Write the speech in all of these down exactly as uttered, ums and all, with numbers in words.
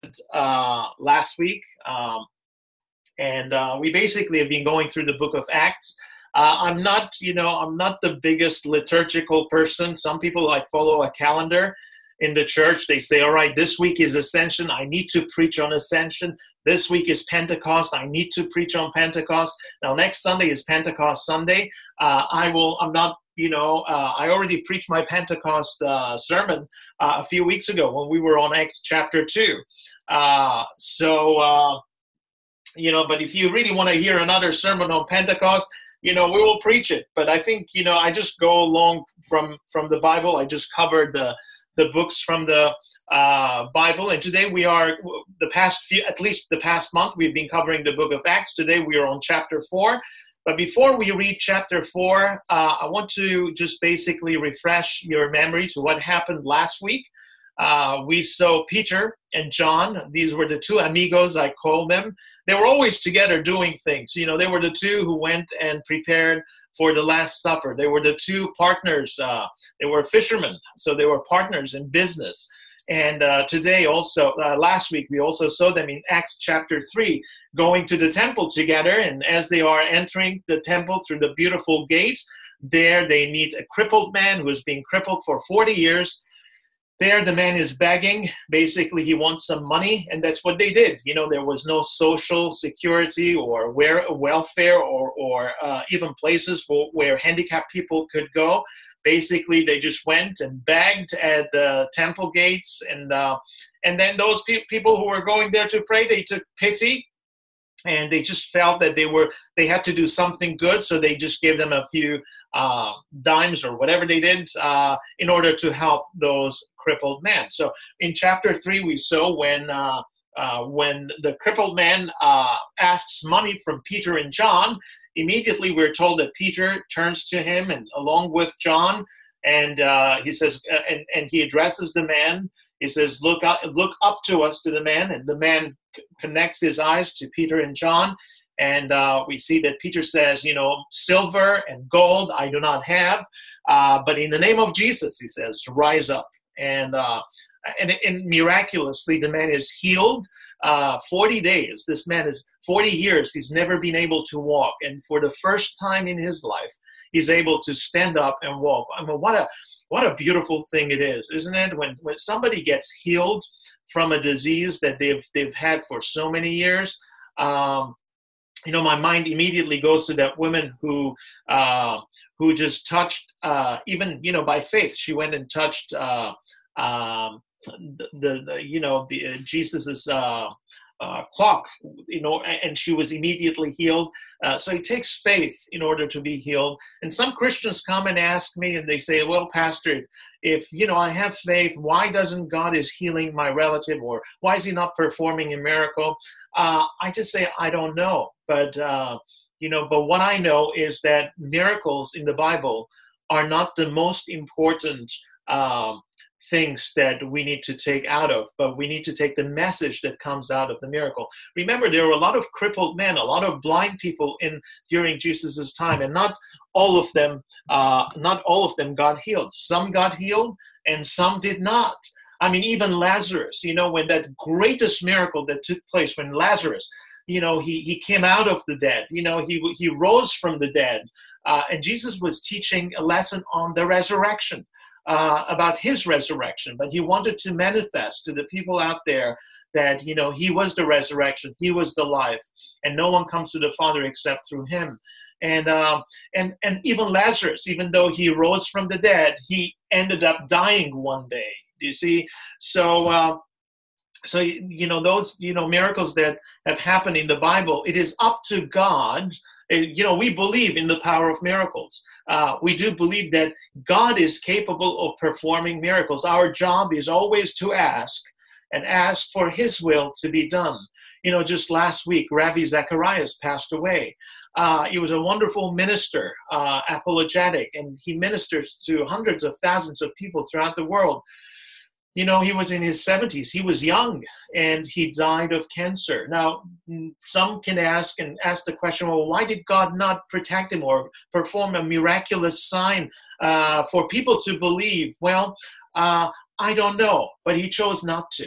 uh, last week, um, and uh, we basically have been going through the book of Acts. Uh, I'm not, you know, I'm not the biggest liturgical person. Some people like follow a calendar in the church. They say, all right, this week is Ascension. I need to preach on Ascension. This week is Pentecost. I need to preach on Pentecost. Now, next Sunday is Pentecost Sunday. Uh, I will, I'm not, you know, uh, I already preached my Pentecost uh, sermon uh, a few weeks ago when we were on Acts chapter two. Uh, so, uh, you know, but if you really want to hear another sermon on Pentecost, you know, we will preach it. But I think, you know, I just go along from from the Bible. I just covered the the books from the uh, Bible. And today we are, the past few, at least the past month, we've been covering the book of Acts. Today we are on chapter four. But before we read chapter four, uh, I want to just basically refresh your memory to what happened last week. Uh, we saw Peter and John. These were the two amigos, I call them. They were always together doing things. You know, they were the two who went and prepared for the Last Supper. They were the two partners. Uh, they were fishermen, so they were partners in business. And uh, today also, uh, last week, we also saw them in Acts chapter three, going to the temple together. And as they are entering the temple through the beautiful gates, there they meet a crippled man who has been crippled for forty years. There, the man is begging. Basically, he wants some money, and that's what they did. You know, there was no social security or where, welfare or, or uh, even places for, where handicapped people could go. Basically, they just went and begged at the temple gates, and uh, and then those pe- people who were going there to pray, they took pity. And they just felt that they were they had to do something good, so they just gave them a few uh, dimes or whatever they did uh, in order to help those crippled men. So in chapter three, we saw when uh, uh, when the crippled man uh, asks money from Peter and John, immediately we're told that Peter turns to him and along with John, and uh, he says, uh, and and he addresses the man. He says, look up, look up to us, to the man. And the man c- connects his eyes to Peter and John. And uh, we see that Peter says, you know, silver and gold I do not have. Uh, but in the name of Jesus, he says, rise up. And, uh, and, and miraculously, the man is healed. Uh, forty days. This man is forty years. He's never been able to walk. And for the first time in his life, he's able to stand up and walk. I mean, what a what a beautiful thing it is, isn't it? When when somebody gets healed from a disease that they've they've had for so many years, um, you know, my mind immediately goes to that woman who uh, who just touched, uh, even you know, by faith, she went and touched. Uh, um, the, the, the you know the uh, Jesus's uh, uh, clock, you know, and she was immediately healed. Uh, so it takes faith in order to be healed. And some Christians come and ask me, and they say, "Well, Pastor, if, if you know I have faith, why doesn't God is healing my relative, or why is He not performing a miracle?" Uh, I just say I don't know, but uh, you know, but what I know is that miracles in the Bible are not the most important Um, things that we need to take out of, but we need to take the message that comes out of the miracle. Remember, there were a lot of crippled men, a lot of blind people in during Jesus's time, and not all of them, uh, not all of them got healed. Some got healed, and some did not. I mean, even Lazarus, you know, when that greatest miracle that took place, when Lazarus, you know, he he came out of the dead, you know, he he rose from the dead, uh, and Jesus was teaching a lesson on the resurrection. Uh, about his resurrection, but he wanted to manifest to the people out there that, you know, he was the resurrection, he was the life, and no one comes to the Father except through him. And um, and and even Lazarus, even though he rose from the dead, he ended up dying one day. Do you see? So. Uh, So, you know, those, you know, miracles that have happened in the Bible, it is up to God. You know, we believe in the power of miracles. Uh, we do believe that God is capable of performing miracles. Our job is always to ask and ask for his will to be done. You know, just last week, Ravi Zacharias passed away. Uh, he was a wonderful minister, uh, apologetic, and he ministers to hundreds of thousands of people throughout the world. You know, he was in his seventies. He was young, and he died of cancer. Now, some can ask and ask the question, well, why did God not protect him or perform a miraculous sign uh, for people to believe? Well, uh, I don't know, but he chose not to.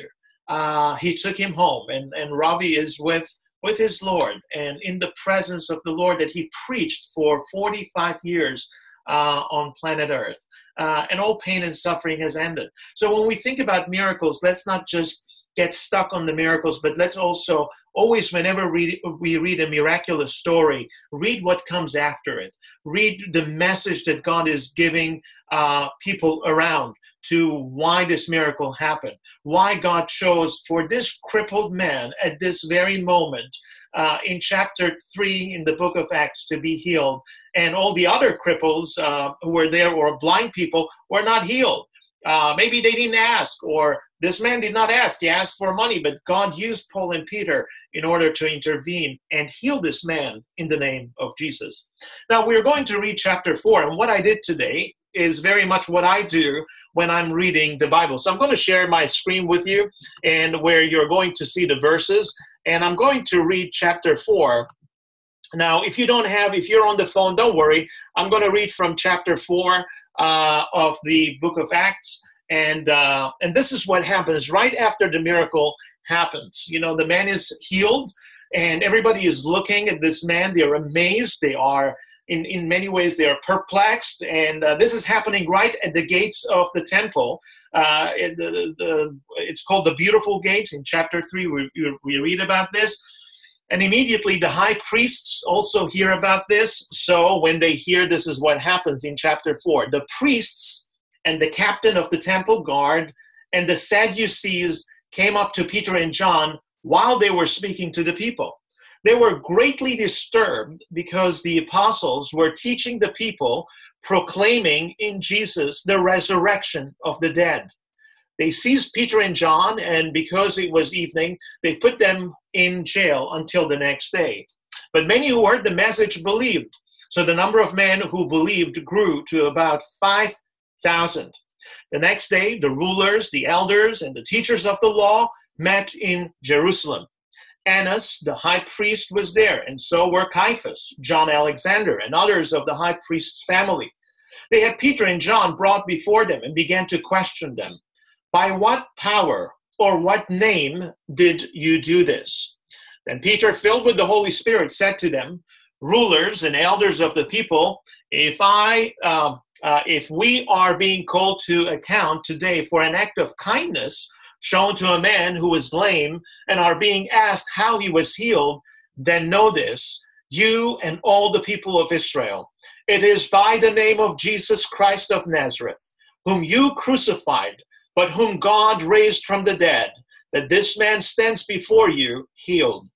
uh, he took him home. And, and Ravi is with, with his Lord and in the presence of the Lord that he preached for forty-five years uh, on planet Earth. Uh, and all pain and suffering has ended. So when we think about miracles, let's not just get stuck on the miracles, but let's also always, whenever we, we read a miraculous story, read what comes after it. Read the message that God is giving uh, people around to why this miracle happened, why God chose for this crippled man at this very moment uh, in chapter three in the book of Acts to be healed, and all the other cripples uh, who were there or blind people were not healed. Uh, maybe they didn't ask, or this man did not ask. He asked for money, but God used Paul and Peter in order to intervene and heal this man in the name of Jesus. Now, we're going to read chapter four, and what I did today is very much what I do when I'm reading the Bible. So I'm going to share my screen with you, and where you're going to see the verses, and I'm going to read chapter four. Now, if you don't have, if you're on the phone, don't worry. I'm going to read from chapter four uh, of the book of Acts. And uh, and this is what happens right after the miracle happens. You know, the man is healed, and everybody is looking at this man. They're amazed. They are, in, in many ways, they are perplexed. And uh, this is happening right at the gates of the temple. Uh, the, the, it's called the Beautiful Gate. In chapter three, we, we read about this. And immediately the high priests also hear about this. So when they hear, this is what happens in chapter four. The priests and the captain of the temple guard and the Sadducees came up to Peter and John while they were speaking to the people. They were greatly disturbed because the apostles were teaching the people, proclaiming in Jesus the resurrection of the dead. They seized Peter and John, and because it was evening, they put them in jail until the next day. But many who heard the message believed. So the number of men who believed grew to about five thousand. The next day, the rulers, the elders, and the teachers of the law met in Jerusalem. Annas, the high priest, was there, and so were Caiaphas, John Alexander, and others of the high priest's family. They had Peter and John brought before them and began to question them. By what power or what name did you do this? Then Peter, filled with the Holy Spirit, said to them, rulers and elders of the people, if I, uh, uh, if we are being called to account today for an act of kindness shown to a man who was lame and are being asked how he was healed, then know this, you and all the people of Israel. It is by the name of Jesus Christ of Nazareth, whom you crucified, but whom God raised from the dead, that this man stands before you healed.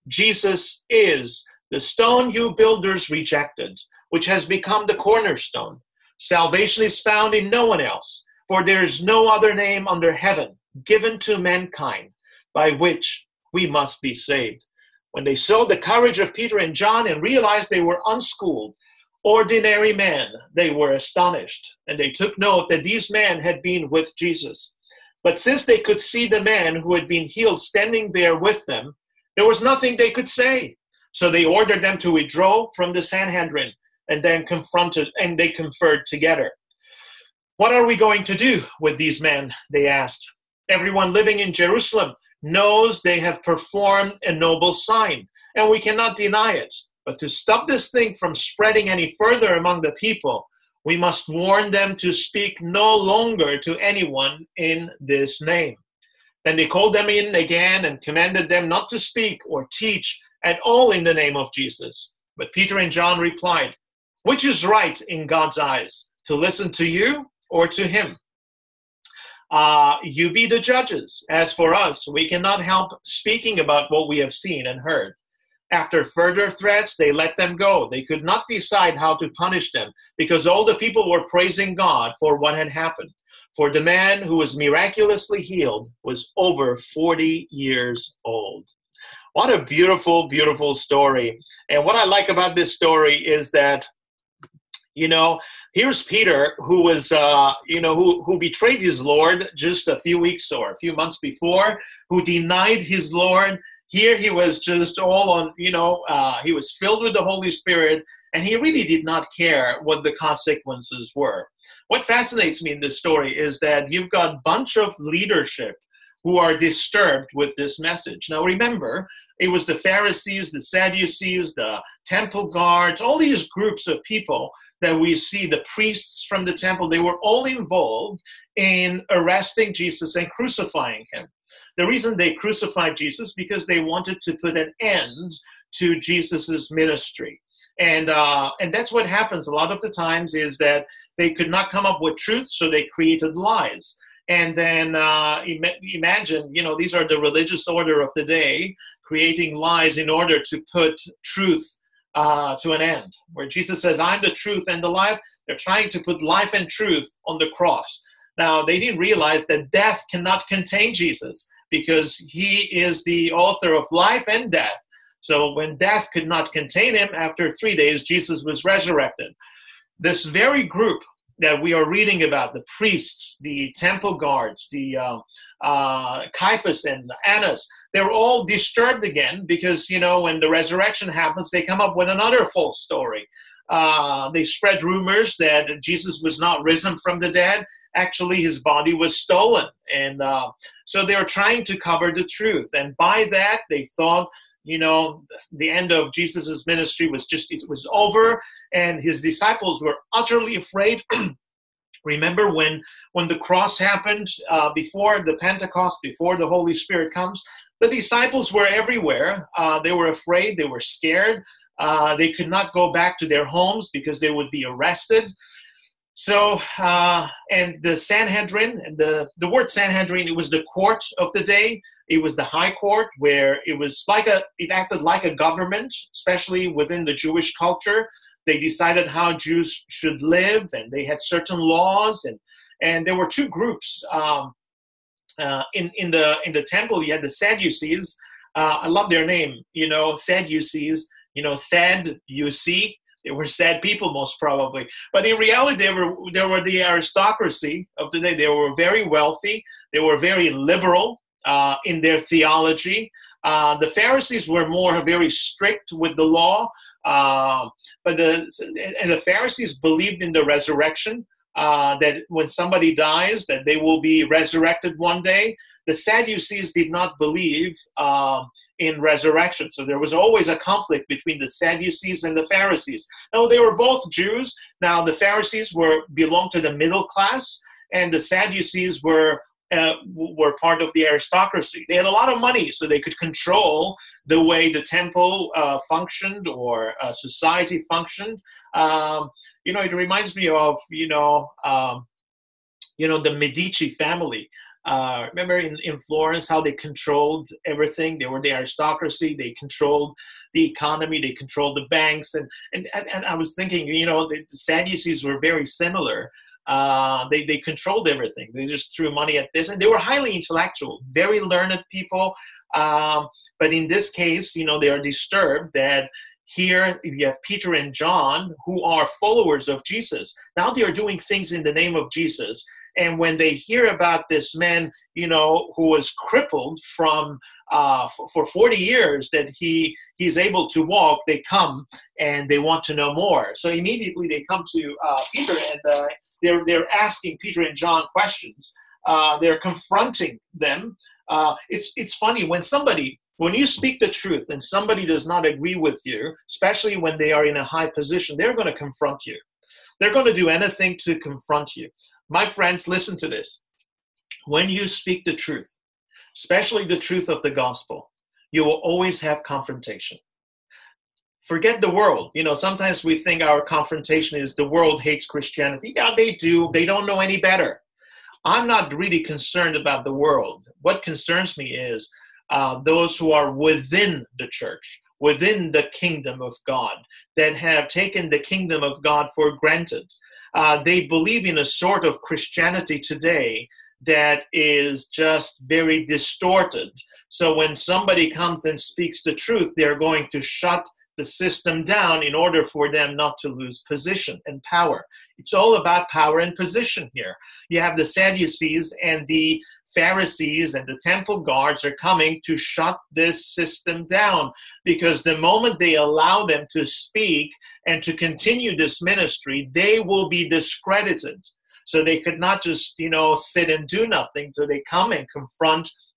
Jesus is the stone you builders rejected, which has become the cornerstone. Salvation is found in no one else, for there is no other name under heaven given to mankind by which we must be saved. When they saw the courage of Peter and John and realized they were unschooled, ordinary men, they were astonished, and they took note that these men had been with Jesus. But since they could see the man who had been healed standing there with them, there was nothing they could say. So they ordered them to withdraw from the Sanhedrin, and then confronted, and they conferred together. What are we going to do with these men? They asked. Everyone living in Jerusalem knows they have performed a noble sign, and we cannot deny it. But to stop this thing from spreading any further among the people, we must warn them to speak no longer to anyone in this name. Then they called them in again and commanded them not to speak or teach at all in the name of Jesus. But Peter and John replied, which is right in God's eyes, to listen to you or to him? Uh, you be the judges. As for us, we cannot help speaking about what we have seen and heard. After further threats, they let them go. They could not decide how to punish them because all the people were praising God for what had happened. For the man who was miraculously healed was over forty years old. What a beautiful, beautiful story. And what I like about this story is that, you know, here's Peter, who was, uh, you know, who, who betrayed his Lord just a few weeks or a few months before, who denied his Lord. Here he was just all on, you know, uh, he was filled with the Holy Spirit, and he really did not care what the consequences were. What fascinates me in this story is that you've got a bunch of leadership who are disturbed with this message. Now remember, it was the Pharisees, the Sadducees, the temple guards, all these groups of people that we see, the priests from the temple, they were all involved in arresting Jesus and crucifying him. The reason they crucified Jesus because they wanted to put an end to Jesus's ministry. And uh, and that's what happens a lot of the times, is that they could not come up with truth, so they created lies. And then uh, im- imagine, you know, these are the religious order of the day, creating lies in order to put truth uh, to an end. Where Jesus says, I'm the truth and the life, they're trying to put life and truth on the cross. Now, they didn't realize that death cannot contain Jesus, because he is the author of life and death. So when death could not contain him, after three days, Jesus was resurrected. This very group that we are reading about, the priests, the temple guards, the uh, uh, Caiaphas and Annas, they're all disturbed again because, you know, when the resurrection happens, they come up with another false story. Uh, they spread rumors that Jesus was not risen from the dead. Actually, his body was stolen. And uh, so they were trying to cover the truth. And by that, they thought, you know, the end of Jesus's ministry was just, it was over, and his disciples were utterly afraid. Remember when, when the cross happened, uh, before the Pentecost, before the Holy Spirit comes, the disciples were everywhere. Uh, they were afraid, they were scared. Uh, they could not go back to their homes because they would be arrested. So, uh, and the Sanhedrin, and the, the word Sanhedrin, it was the court of the day. It was the high court, where it was like a, it acted like a government, especially within the Jewish culture. They decided how Jews should live, and they had certain laws, and, and there were two groups. Um, uh, in, in the, in the temple, you had the Sadducees. Uh, I love their name, you know, Sadducees, you know, sad, you see. They were sad people, most probably. But in reality, they were, they were the aristocracy of the day. They were very wealthy. They were very liberal uh, in their theology. Uh, the Pharisees were more very strict with the law. Uh, but the, and the Pharisees believed in the resurrection, uh, that when somebody dies, that they will be resurrected one day. The Sadducees did not believe um, in resurrection. So there was always a conflict between the Sadducees and the Pharisees. Now, they were both Jews. Now, the Pharisees were belonged to the middle class, and the Sadducees were uh, were part of the aristocracy. They had a lot of money, so they could control the way the temple uh, functioned, or uh, society functioned. Um, you know, it reminds me of, you know, um, you know, the Medici family. Uh, remember in, in Florence how they controlled everything? They were the aristocracy. They controlled the economy. They controlled the banks. And and, and I was thinking, you know, the, the Sadducees were very similar. Uh, they, they controlled everything. They just threw money at this. And they were highly intellectual, very learned people. Um, but in this case, you know, they are disturbed that here you have Peter and John, who are followers of Jesus. Now they are doing things in the name of Jesus. And when they hear about this man, you know, who was crippled from uh, f- for forty years, that he he's able to walk, they come and they want to know more. So immediately they come to uh, Peter, and uh, they're they're asking Peter and John questions. Uh, they're confronting them. Uh, it's it's funny when somebody. When you speak the truth and somebody does not agree with you, especially when they are in a high position, they're going to confront you. They're going to do anything to confront you. My friends, listen to this. When you speak the truth, especially the truth of the gospel, you will always have confrontation. Forget the world. You know, sometimes we think our confrontation is the world hates Christianity. Yeah, they do. They don't know any better. I'm not really concerned about the world. What concerns me is Uh, those who are within the church, within the kingdom of God, that have taken the kingdom of God for granted. Uh, they believe in a sort of Christianity today that is just very distorted. So when somebody comes and speaks the truth, they're going to shut the system down in order for them not to lose position and power. It's all about power and position here. You have the Sadducees and the Pharisees and the temple guards are coming to shut this system down, because the moment they allow them to speak and to continue this ministry, they will be discredited. So they could not just, you know, sit and do nothing. So they come and confront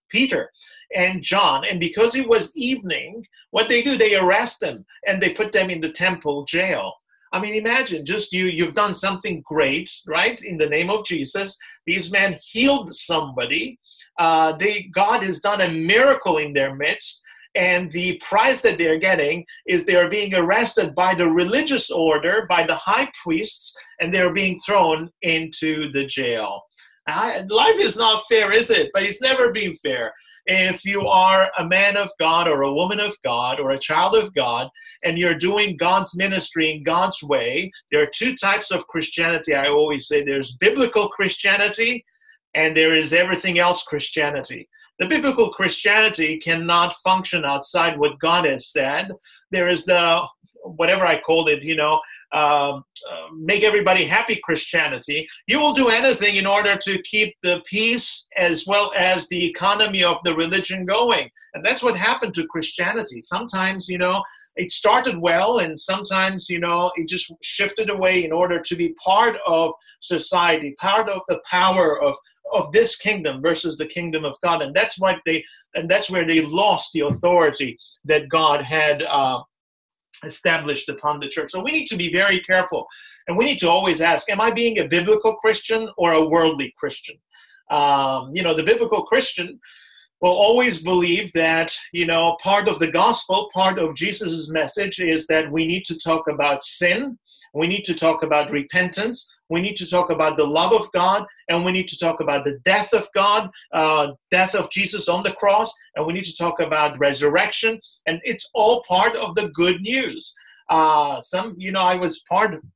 Peter and John. And because it was evening, what they do, they arrest them and they put them in the temple jail. I mean, imagine just you, you've done something great, right? In the name of Jesus, these men healed somebody. Uh, they, God has done a miracle in their midst. And the prize that they're getting is they are being arrested by the religious order, by the high priests, and they're being thrown into the jail. Uh, life is not fair, is it? But it's never been fair. If you are a man of God or a woman of God or a child of God and you're doing God's ministry in God's way, there are two types of Christianity. I always say there's biblical Christianity and there is everything else Christianity. The biblical Christianity cannot function outside what God has said. There is the, whatever I called it, you know, uh, uh, make everybody happy Christianity. You will do anything in order to keep the peace as well as the economy of the religion going. And that's what happened to Christianity. Sometimes, you know, it started well, and sometimes, you know, it just shifted away in order to be part of society, part of the power of, of this kingdom versus the kingdom of God. And that's what they, and that's where they lost the authority that God had uh, established upon the church. So we need to be very careful, and we need to always ask, am I being a biblical Christian or a worldly Christian? Um, you know, the biblical Christian will always believe that, you know, part of the gospel, part of Jesus's message is that we need to talk about sin, we need to talk about repentance, we need to talk about the love of God, and we need to talk about the death of God, uh, death of Jesus on the cross, and we need to talk about resurrection, and it's all part of the good news. Uh, some, you know, I was part of,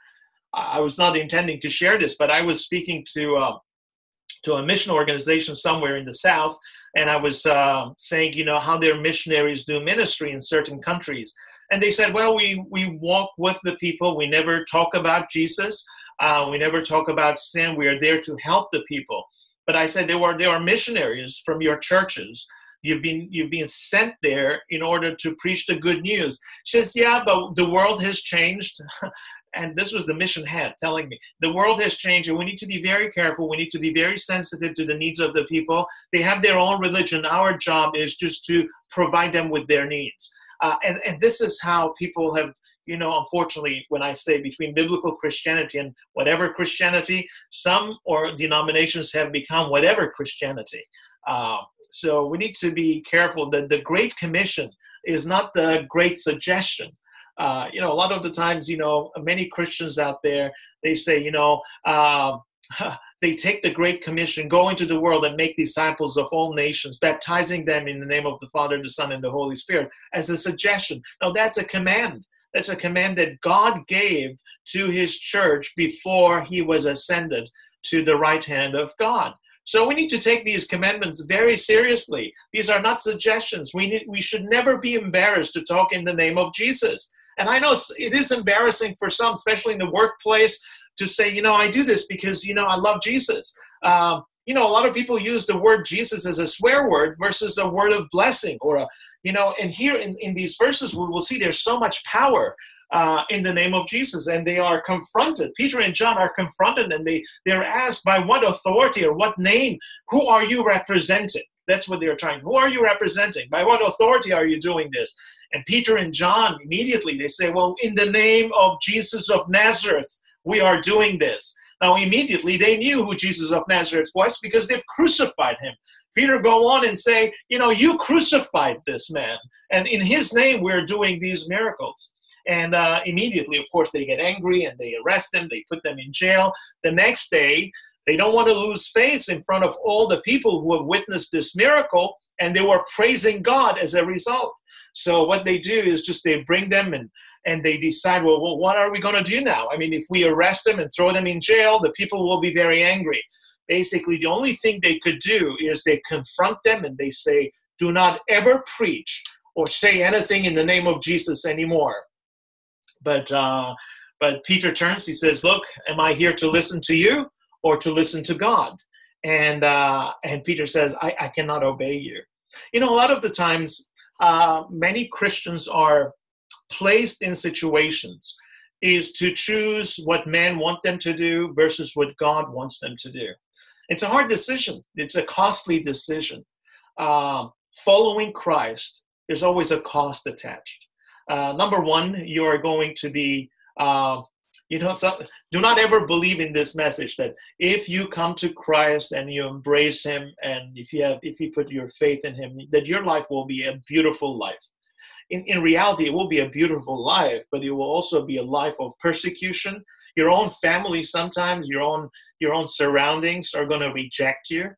I was not intending to share this, but I was speaking to uh, to a mission organization somewhere in the South, and I was uh, saying, you know, how their missionaries do ministry in certain countries. And they said, well, we, we walk with the people. We never talk about Jesus. Uh, we never talk about sin. We are there to help the people. But I said, there were there are missionaries from your churches. You've been you've been sent there in order to preach the good news. She says, yeah, but the world has changed. And this was the mission head telling me, the world has changed and we need to be very careful. We need to be very sensitive to the needs of the people. They have their own religion. Our job is just to provide them with their needs. Uh, and, and this is how people have, you know, unfortunately, when I say between biblical Christianity and whatever Christianity, some or denominations have become whatever Christianity. Uh, so we need to be careful that the Great Commission is not the great suggestion. Uh, you know, a lot of the times, you know, many Christians out there, they say, you know, uh, they take the Great Commission, go into the world and make disciples of all nations, baptizing them in the name of the Father, the Son, and the Holy Spirit as a suggestion. No, that's a command. That's a command that God gave to his church before he was ascended to the right hand of God. So we need to take these commandments very seriously. These are not suggestions. We need, we should never be embarrassed to talk in the name of Jesus. And I know it is embarrassing for some, especially in the workplace, to say, you know, I do this because, you know, I love Jesus. Um, you know, a lot of people use the word Jesus as a swear word versus a word of blessing or, a, you know, and here in, in these verses, we will see there's so much power uh, in the name of Jesus, and they are confronted. Peter and John are confronted, and they, they're asked by what authority or what name, who are you representing? That's what they're trying. Who are you representing? By what authority are you doing this? And Peter and John, immediately, they say, well, in the name of Jesus of Nazareth, we are doing this. Now, immediately, they knew who Jesus of Nazareth was because they've crucified him. Peter go on and say, you know, you crucified this man, and in his name, we're doing these miracles. And uh, immediately, of course, they get angry and they arrest them. They put them in jail. The next day, they don't want to lose face in front of all the people who have witnessed this miracle, and they were praising God as a result. So what they do is just they bring them and, and they decide, well, well, what are we going to do now? I mean, if we arrest them and throw them in jail, the people will be very angry. Basically, the only thing they could do is they confront them and they say, do not ever preach or say anything in the name of Jesus anymore. But uh, but Peter turns, he says, look, am I here to listen to you or to listen to God? And uh, and Peter says, I, I cannot obey you. You know, a lot of the times, uh, many Christians are placed in situations is to choose what men want them to do versus what God wants them to do. It's a hard decision. It's a costly decision. um, following Christ, there's always a cost attached. Uh, number one, you are going to be, uh, you know, so, do not ever believe in this message that if you come to Christ and you embrace Him, and if you have, if you put your faith in Him, that your life will be a beautiful life. In, in reality, it will be a beautiful life, but it will also be a life of persecution. Your own family, sometimes your own your own surroundings are going to reject you.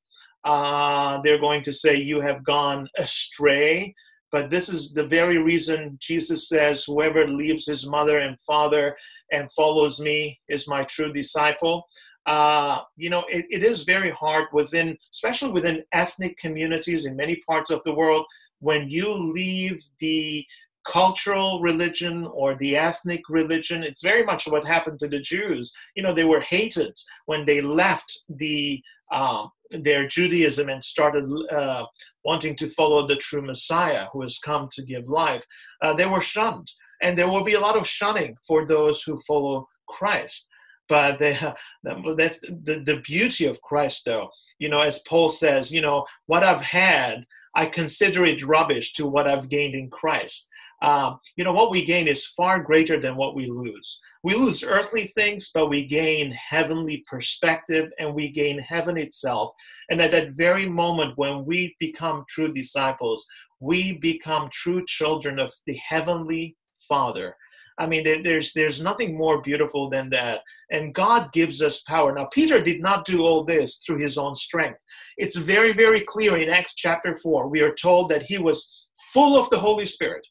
Uh, they're going to say you have gone astray. But this is the very reason Jesus says, whoever leaves his mother and father and follows me is my true disciple. Uh, you know, it, it is very hard within, especially within ethnic communities in many parts of the world, when you leave the cultural religion or the ethnic religion. It's very much what happened to the Jews. You know, they were hated when they left the um, their Judaism and started uh, wanting to follow the true Messiah who has come to give life. Uh, they were shunned, and there will be a lot of shunning for those who follow Christ. But they, uh, that's the, the beauty of Christ, though. You know, as Paul says, you know, what I've had, I consider it rubbish to what I've gained in Christ. Um, you know, what we gain is far greater than what we lose. We lose earthly things, but we gain heavenly perspective, and we gain heaven itself. And at that very moment when we become true disciples, we become true children of the Heavenly Father. I mean, there's there's nothing more beautiful than that. And God gives us power. Now, Peter did not do all this through his own strength. It's very, very clear in Acts chapter four. We are told that he was full of the Holy Spirit.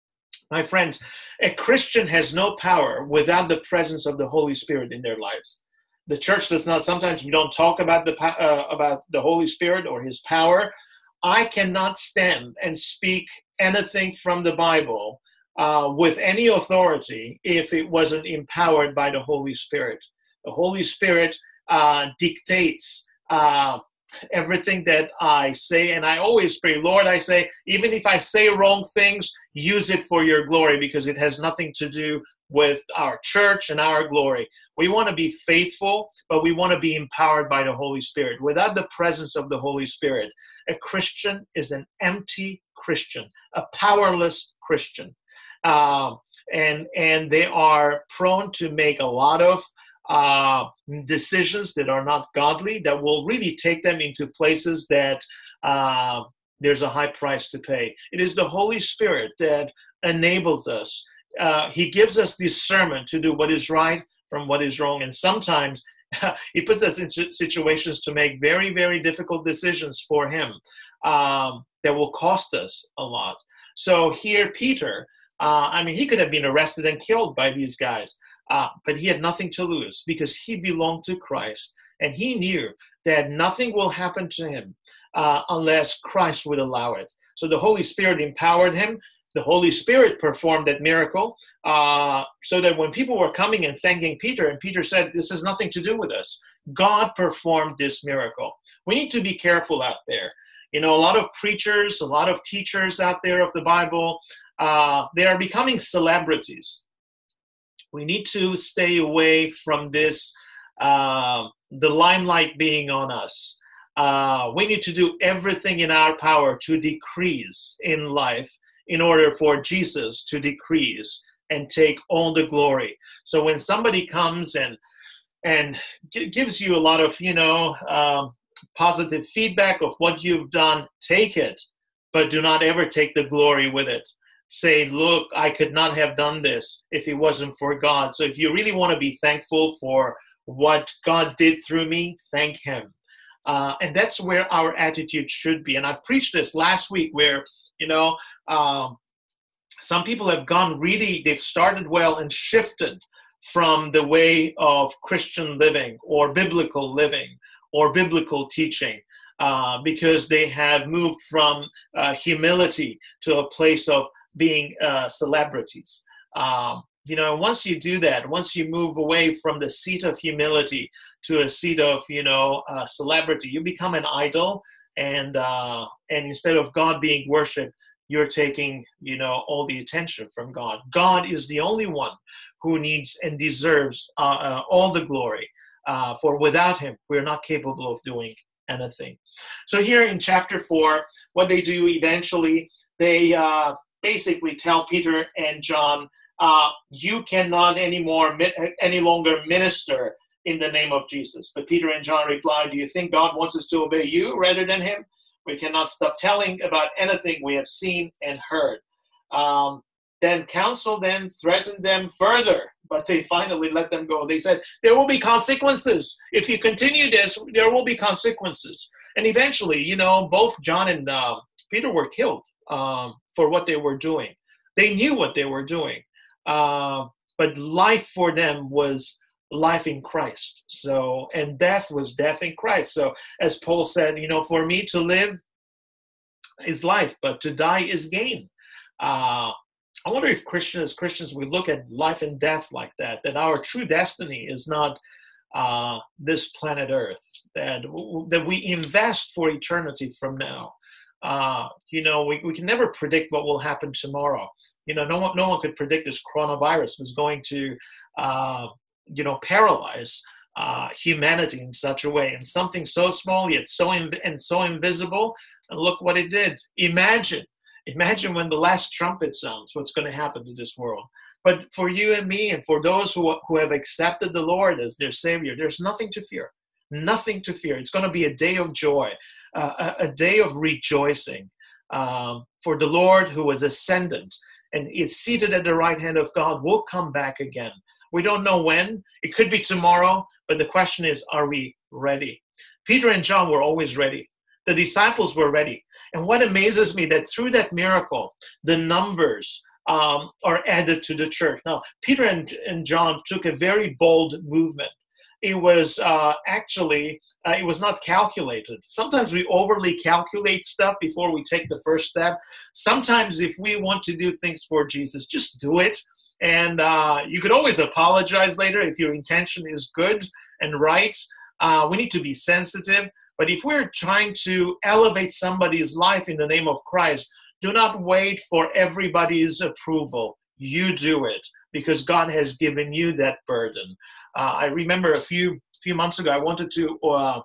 My friends, a Christian has no power without the presence of the Holy Spirit in their lives. The church does not, sometimes we don't talk about the uh, about the Holy Spirit or his power. I cannot stand and speak anything from the Bible uh, with any authority if it wasn't empowered by the Holy Spirit. The Holy Spirit uh, dictates uh, everything that I say, and I always pray, Lord, I say, even if I say wrong things, use it for your glory, because it has nothing to do with our church and our glory. We want to be faithful, but we want to be empowered by the Holy Spirit. Without the presence of the Holy Spirit, a Christian is an empty Christian, a powerless Christian. Uh, and, and they are prone to make a lot of Uh, decisions that are not godly, that will really take them into places that uh, there's a high price to pay. It is the Holy Spirit that enables us. Uh, he gives us discernment to do what is right from what is wrong. And sometimes he puts us in situations to make very, very difficult decisions for him um, that will cost us a lot. So here, Peter, uh, I mean, he could have been arrested and killed by these guys. Uh, but he had nothing to lose because he belonged to Christ, and he knew that nothing will happen to him uh, unless Christ would allow it. So the Holy Spirit empowered him. The Holy Spirit performed that miracle uh, so that when people were coming and thanking Peter, and Peter said, this has nothing to do with us, God performed this miracle. We need to be careful out there. You know, a lot of preachers, a lot of teachers out there of the Bible, uh, they are becoming celebrities. We need to stay away from this, uh, the limelight being on us. Uh, we need to do everything in our power to decrease in life in order for Jesus to decrease and take all the glory. So when somebody comes and and g- gives you a lot of, you know, um, positive feedback of what you've done, take it, but do not ever take the glory with it. Say, look, I could not have done this if it wasn't for God. So if you really want to be thankful for what God did through me, thank him. Uh, and that's where our attitude should be. And I've preached this last week where, you know, um, some people have gone really, they've started well and shifted from the way of Christian living or biblical living or biblical teaching. Uh, because they have moved from uh, humility to a place of being uh, celebrities. Um, you know, once you do that, once you move away from the seat of humility to a seat of, you know, uh, celebrity, you become an idol, and uh, and instead of God being worshipped, you're taking, you know, all the attention from God. God is the only one who needs and deserves uh, uh, all the glory, uh, for without him, we're not capable of doing anything. So here in chapter four, what they do eventually, they uh, basically tell Peter and John, uh, you cannot anymore, any longer minister in the name of Jesus. But Peter and John replied, do you think God wants us to obey you rather than him? We cannot stop telling about anything we have seen and heard. Um, then counsel them, threatened them further, but they finally let them go. They said, there will be consequences. If you continue this, there will be consequences. And eventually, you know, both John and uh, Peter were killed um, for what they were doing. They knew what they were doing. Uh, but life for them was life in Christ. So, and death was death in Christ. So as Paul said, you know, for me to live is life, but to die is gain. Uh, I wonder if Christians, Christians, we look at life and death like that, that our true destiny is not uh, this planet Earth, that, that we invest for eternity from now. Uh, you know, we, we can never predict what will happen tomorrow. You know, no one, no one could predict this coronavirus was going to, uh, you know, paralyze uh, humanity in such a way. And something so small yet so inv- and so invisible, and look what it did. Imagine. Imagine when the last trumpet sounds, what's going to happen to this world. But for you and me, and for those who, who have accepted the Lord as their Savior, there's nothing to fear. Nothing to fear. It's going to be a day of joy, uh, a, a day of rejoicing. Um, for the Lord who was ascendant and is seated at the right hand of God will come back again. We don't know when. It could be tomorrow, but the question is, are we ready? Peter and John were always ready. The disciples were ready. And what amazes me, that through that miracle, the numbers um, are added to the church. Now, Peter and, and John took a very bold movement. It was uh, actually, uh, it was not calculated. Sometimes we overly calculate stuff before we take the first step. Sometimes if we want to do things for Jesus, just do it. And uh, you could always apologize later if your intention is good and right. Uh, we need to be sensitive. But if we're trying to elevate somebody's life in the name of Christ, do not wait for everybody's approval. You do it because God has given you that burden. Uh, I remember a few few months ago, I wanted to uh,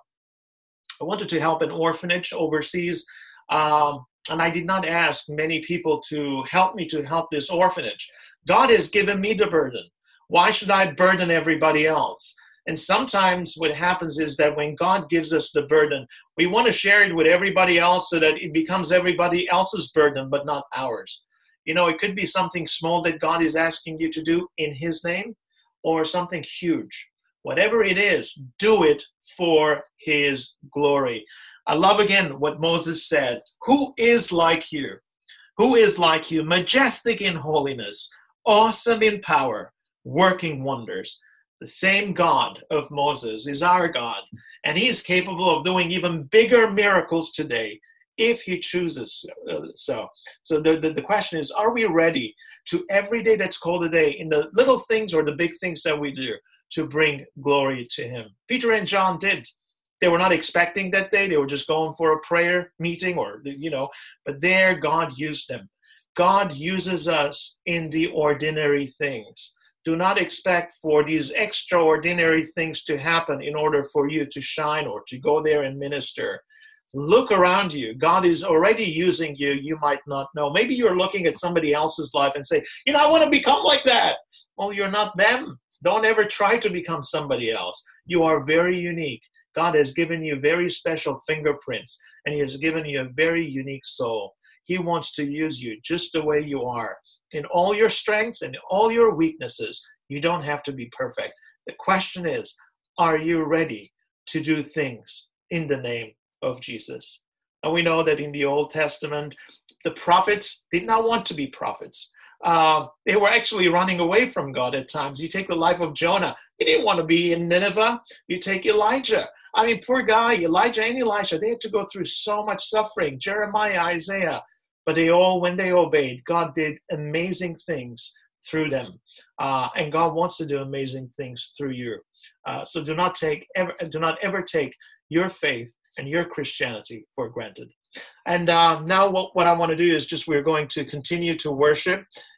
I wanted to help an orphanage overseas, um, and I did not ask many people to help me to help this orphanage. God has given me the burden. Why should I burden everybody else? And sometimes what happens is that when God gives us the burden, we want to share it with everybody else so that it becomes everybody else's burden, but not ours. You know, it could be something small that God is asking you to do in his name, or something huge. Whatever it is, do it for his glory. I love again what Moses said. Who is like you? Who is like you? Majestic in holiness, awesome in power, working wonders. The same God of Moses is our God, and he is capable of doing even bigger miracles today if he chooses so. So the, the, the question is, are we ready to every day that's called a day, in the little things or the big things that we do, to bring glory to him? Peter and John did. They were not expecting that day. They were just going for a prayer meeting or, you know, but there God used them. God uses us in the ordinary things. Do not expect for these extraordinary things to happen in order for you to shine or to go there and minister. Look around you. God is already using you. You might not know. Maybe you're looking at somebody else's life and say, you know, I want to become like that. Well, you're not them. Don't ever try to become somebody else. You are very unique. God has given you very special fingerprints, and he has given you a very unique soul. He wants to use you just the way you are. In all your strengths and all your weaknesses, you don't have to be perfect. The question is, are you ready to do things in the name of Jesus? And we know that in the Old Testament, the prophets did not want to be prophets. Uh, they were actually running away from God at times. You take the life of Jonah. He didn't want to be in Nineveh. You take Elijah. I mean, poor guy, Elijah and Elisha, they had to go through so much suffering. Jeremiah, Isaiah. But they all, when they obeyed, God did amazing things through them. Uh, and God wants to do amazing things through you. Uh, so do not take ever, do not ever take your faith and your Christianity for granted. And uh, now what, what I want to do is just we're going to continue to worship.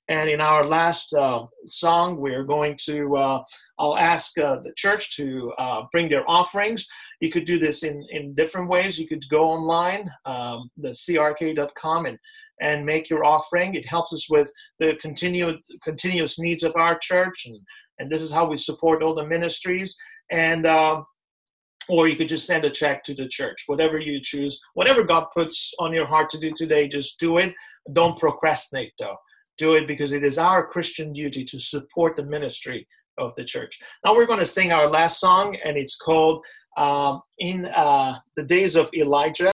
And in our last uh, song, we're going to, uh, I'll ask uh, the church to uh, bring their offerings. You could do this in, in different ways. You could go online, um, the c r k dot com, and, and make your offering. It helps us with the continued, continuous needs of our church, and, and this is how we support all the ministries. And uh, or you could just send a check to the church, whatever you choose. Whatever God puts on your heart to do today, just do it. Don't procrastinate, though. Do it because it is our Christian duty to support the ministry of the church. Now we're going to sing our last song, and it's called um, In uh, the Days of Elijah.